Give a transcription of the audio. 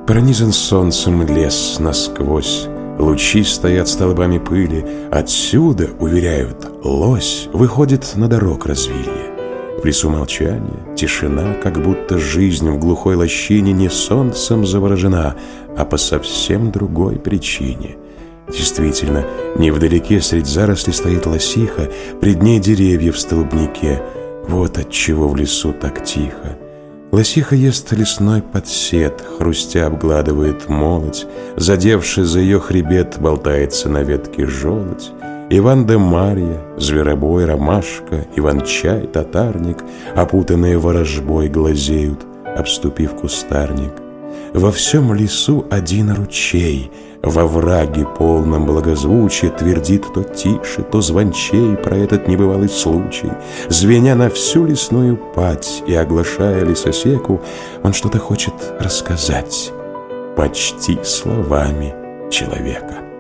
Пронизан солнцем лес насквозь, лучи стоят столбами пыли. Отсюда, уверяют, лось выходит на дорог развилье. В лесу молчание, тишина, как будто жизнь в глухой лощине не солнцем заворожена, а по совсем другой причине. Действительно, невдалеке средь зарослей стоит лосиха, пред ней деревья в столбнике. Вот отчего в лесу так тихо. Лосиха ест лесной подсет, хрустя обгладывает молоть, задевший за ее хребет, болтается на ветке желудь. Иван да Марья, зверобой, ромашка, Иван-чай, татарник, опутанные ворожбой, глазеют, обступив кустарник. Во всем лесу один ручей, во враге полном благозвучия твердит то тише, то звончей про этот небывалый случай. Звеня на всю лесную падь и оглашая лесосеку, он что-то хочет рассказать почти словами человека.